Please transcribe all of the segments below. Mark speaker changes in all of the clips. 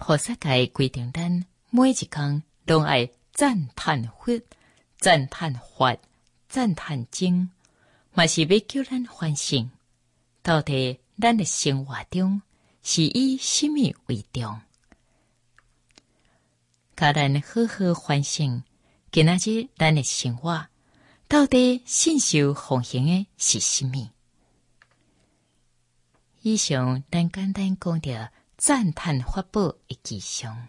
Speaker 1: 菩萨界规定咱每一天拢爱赞叹佛、赞叹法、赞叹经，嘛是要叫咱反省，到底咱的生活中是以什么为重？甲咱好好反省，今仔日咱的生活到底信受奉行的是什么？以上咱简单讲到赞叹法宝的吉祥。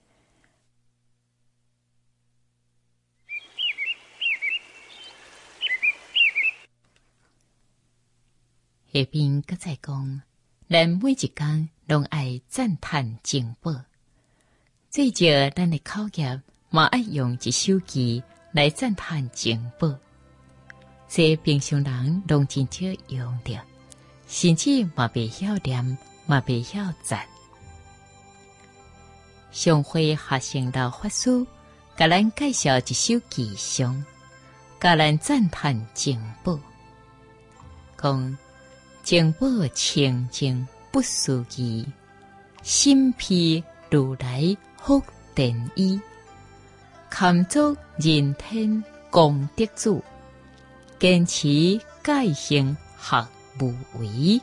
Speaker 1: 下边搁再讲，咱每一天拢爱赞叹经宝，最少咱的口业嘛爱用一首诗来赞叹经宝，这平常人拢真少用着，甚至嘛袂晓念，嘛袂晓赞。上回学生老法师甲咱介绍一首吉祥，甲咱赞叹经宝，讲经宝清净不思议，心披如来福电衣，堪作人天功德主，坚持戒行学无为。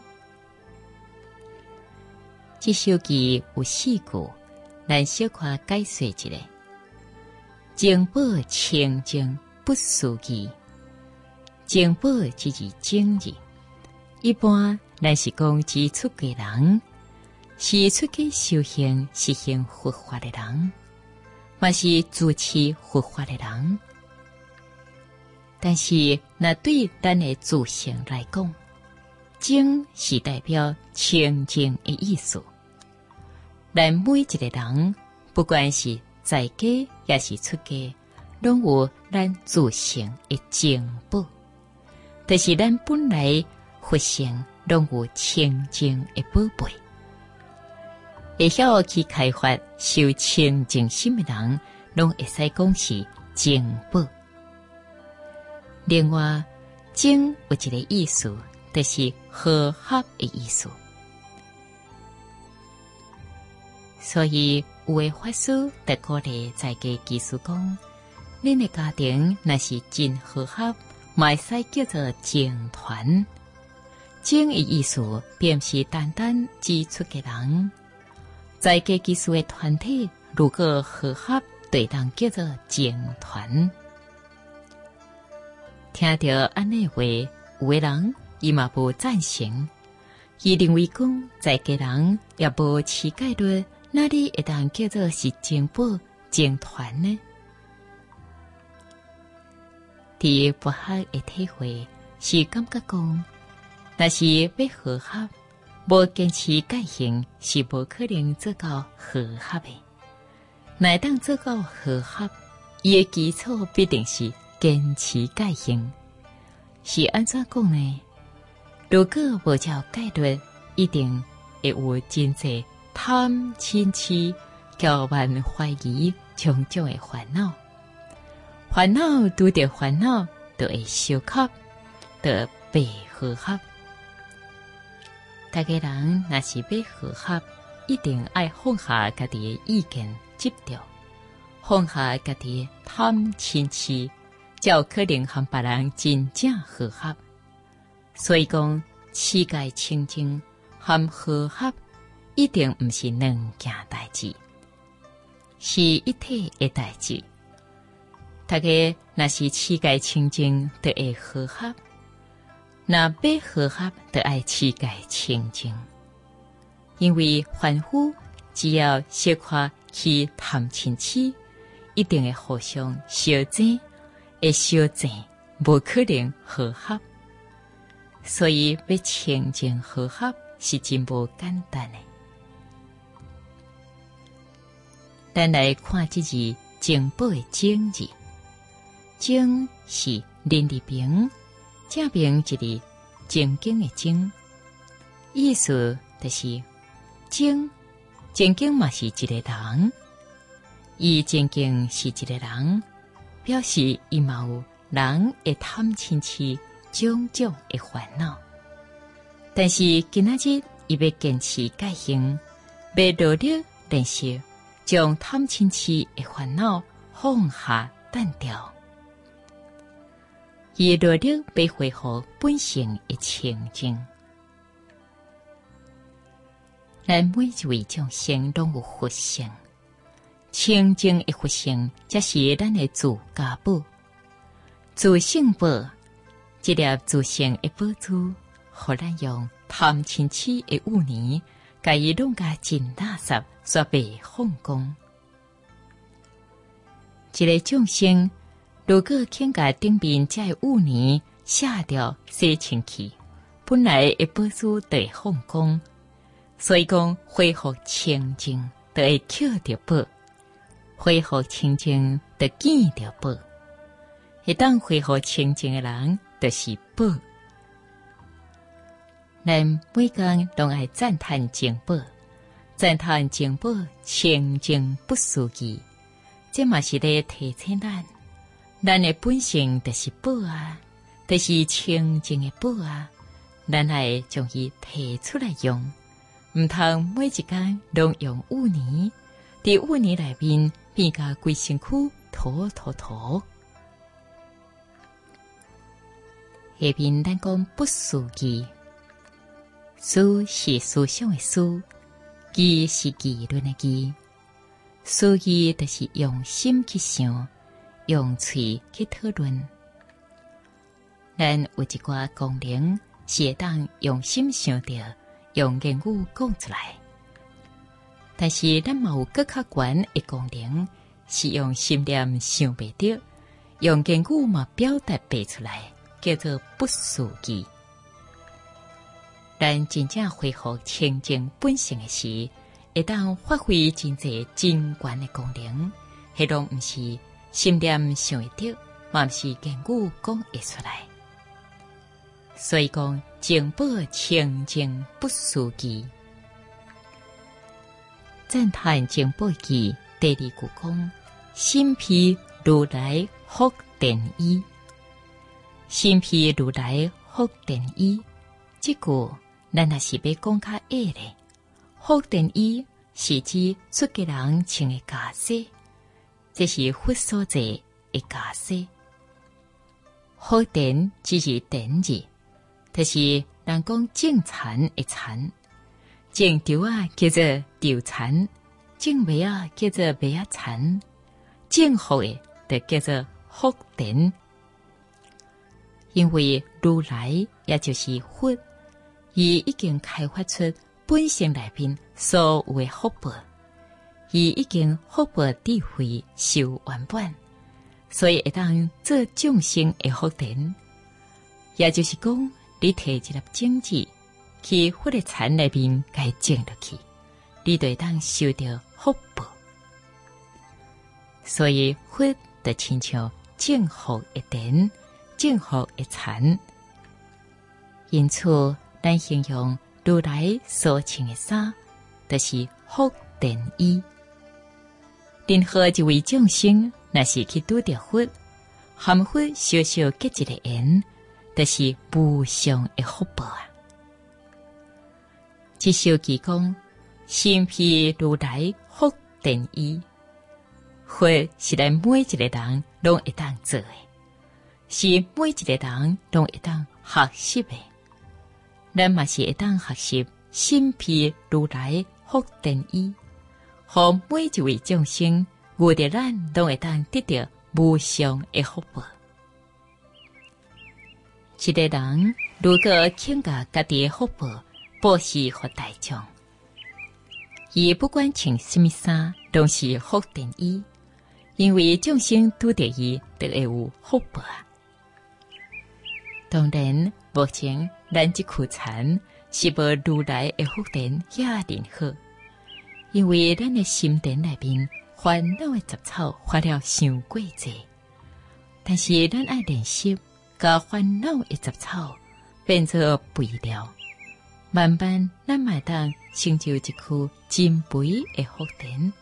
Speaker 1: 这首诗有4句，咱小可解说一下。经宝清净不思议，经宝即是经字。一般咱是讲指出家人，是出家修行实行佛法的人，嘛是主持佛法的人。但是那对咱的自性来讲，净是代表清净的意思。咱每一个人，不管是在家也是出家，拢有咱自性的净宝，就是咱本来佛性拢有清净的宝贝。会晓去开发修清净心的人，拢会使讲是净宝。另外，净有一个意思，就是和合的意思。所以有的法师在鼓励在家居士讲，恁的家庭若是真和合，嘛会使叫做净团。净的意思并不是单单指出家人，在家居士的团体如果和合，对当叫做净团。听到安尼话，有的人伊嘛无赞成，伊认为讲在家人也无持戒律，哪里会当叫做是净宝净团呢？伫佛学的体会是感觉讲，若是要和合，无坚持戒行是无可能做到和合的。乃当做到和合，伊的基础必定是坚持戒行。是安怎讲呢？如果无照戒律，一定会有真济贪嗔痴、骄慢怀疑种种的烦恼。烦恼拄着烦恼，就会相克，就被和合。大家人若是要和合，一定爱放下家己的意见执着，放下家己的贪嗔痴，才有可能和别人真正和合。所以讲，持戒清净和和合一定不是两件代志，是一体的代志。大家若是持戒清净，就会和合。若要和合，就爱持戒清净。因为凡夫只要小可去贪嗔痴，一定会互相相争，会相争，无可能和合。所以要清净和合是真无简单的。咱来看这字净宝的净字，净是人字边，正边一个正经的净，意思就是净正经嘛是一个人，伊正经是一个人，表示伊嘛有人会贪嗔痴种种的烦恼。但是今仔日伊要坚持戒行，要努力练习将贪嗔痴的烦恼放下淡掉，以努力要恢复本性的清净。咱每一位众生拢有佛性，清净的佛性才是咱的自家宝。自性宝，这粒自性的宝珠，互咱用贪嗔痴的污泥，甲伊弄甲真垃圾，煞被放光。一个众生，如果肯甲顶面这的污泥下掉洗清去，本来的宝珠就会放光。所以讲，恢复清净，就会捡到宝；恢复清净，就见到宝。一旦恢复清净的人，就是宝。咱每天拢爱赞叹净宝，赞叹净宝清净不思议。这嘛是咧提醒咱的本性就是宝啊，就是清净的宝啊。咱爱将伊提出来用。唔通每一天拢用污泥，伫污泥内面变甲规身躯涂。下面咱讲不思议，思是思想的思，议是议论的议。思议就是用心去想，用嘴去讨论。咱有一寡功能是会当用心想到。用言语讲出来，但是咱嘛有更较悬的功能，是用心念想袂到，用言语嘛表达不出来，叫做不思议。咱真正恢复清净本性的时，会当发挥真济真悬的功能，迄拢毋是心念想会到，嘛毋是言语讲会出来。所以讲，净宝清净不思议。赞叹净宝记第二句讲：心披如来福电衣。心披如来福电衣，这句咱也是要讲较矮咧。福电衣是指出家人穿的袈裟，这是佛所在的袈裟。福电只是典字。就是人讲种田的田，种稻啊叫做稻田，种麦啊叫做麦啊田，种福的就叫做福田。因为如来也就是佛，伊已经开发出本性内面所有的福报，伊已经福报智慧修完满，所以会当做众生的福田。也就是讲，你摕一粒种子去佛的田内面，该种落去，你就会当收到福报。所以佛就亲像种福的田，种福的田。因此，咱形容如来所穿的衫，就是福电衣。任何一位众生，若是去拄着佛，含佛小小结一个缘。就是无上的福报啊！这首偈讲，心披如来福电衣，佛是咱每一个人拢会当做的，是每一个人拢会当学习的。咱嘛是会当学习心披如来福电衣，互每一位众生，有着咱拢会当得到无上的福报。一个人如果肯把家己的福报布施给大众，伊不管穿什么衫，都是福电衣，因为众生拄着伊，就会有福报啊。当然，目前咱这苦禅是无如来的福电遐尼好，因为咱的心田内面烦恼的杂草发了伤过济，但是咱爱练习。把烦恼的杂草变作肥料，慢慢咱嘛当成就一棵真肥的福田。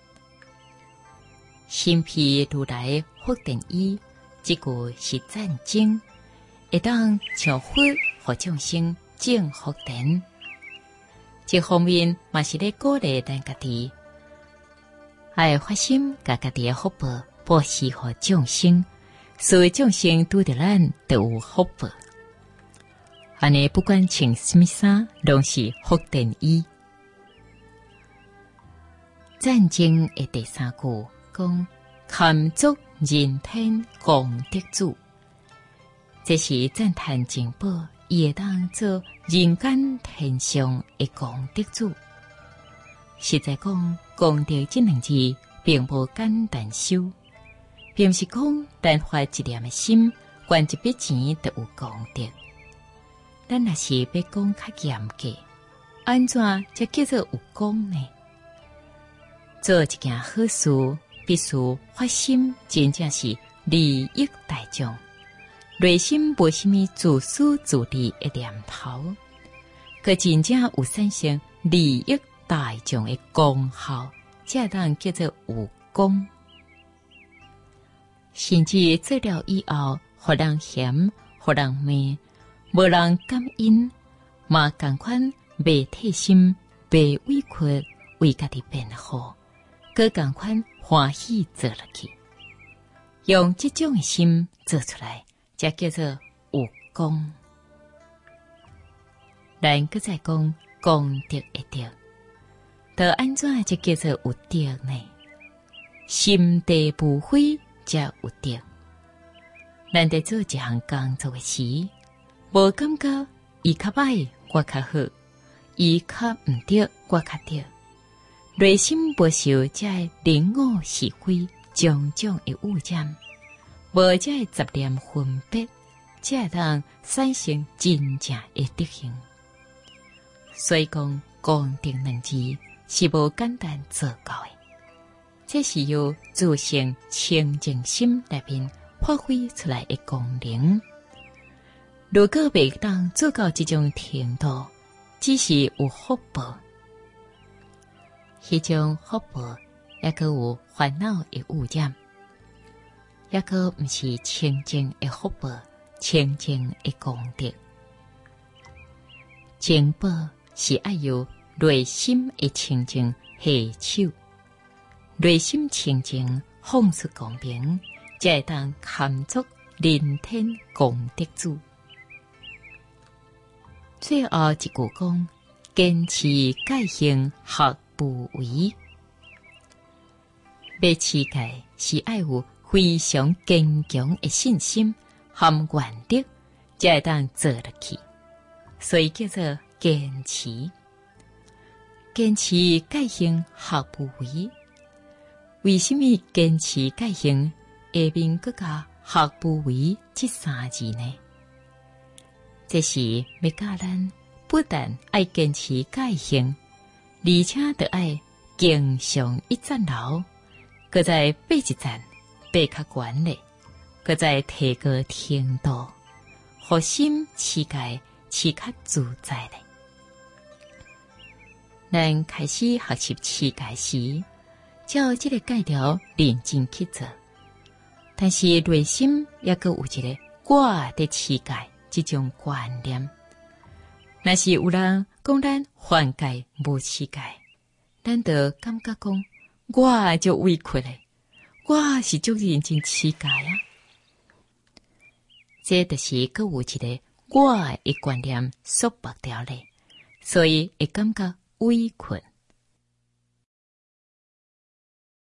Speaker 1: 心披如来福电衣，这句是赞经，会当像佛和众生种福田。这方面嘛是咧鼓励咱家己， 爱发心甲家己的福报布施予众生，所有众生拄着咱都有福报。安尼不管穿什么衫，拢是福电衣。战争的第三句讲：堪足人天功德主。这是赞叹净宝，伊会当做人间天上的功德主。实在讲，功德这两字并无简单修，并不是讲单发一念的心，捐一笔钱就有功德。咱若是要讲较严格，安怎才叫做有功呢？做一件好事，必须发心，真正是利益大众，内心无什么自私自利的念头，可真正有产生利益大众的功效，才当叫做有功。甚至做了以后，互人嫌，互人骂，无人感恩，嘛同款袂替心，袂委屈，为家己辩护，佮同款欢喜做落去。用这种的心做出来，才叫做有功。咱搁再讲功德的德，就安怎才叫做有德呢？心地不毁才有德。咱在做一项工作的时，无感觉伊较歹，我较好；伊较毋对，我较对。内心不受这人我是非种种的污染，无这杂念分别，才会当产生真正的德行。所以讲，功德两字是无简单做到的，这是由自性清净心内面发挥出来的功能。如果未当做到这种程度，只是有福报，迄种福报也个有烦恼的污染，也个毋是清净的福报，清净的功德。净宝是爱由内心的清净下手，内心清净放出光明，才会当堪足人天功德主。最后一句讲：坚持戒行，学不为。要持戒是爱有非常坚强的信心和原则，才会当做落去，所以叫做坚持。坚持戒行，学不为。为什么坚持戒行下面搁加学不为这三字呢？这是要教咱不但爱坚持戒行，而且得爱经常一赞劳，搁再爬一赞，爬较悬嘞，搁再提高程度，互心持戒持较自在嘞。咱开始学习持戒时，照这个戒条认真去做，但是内心也搁有一个我的持戒这种观念。若是有人讲咱犯戒无持戒，咱就感觉讲我就委屈咧，我是足认真持戒啊。这就是搁有一个我的观念束缚掉咧，所以会感觉委屈。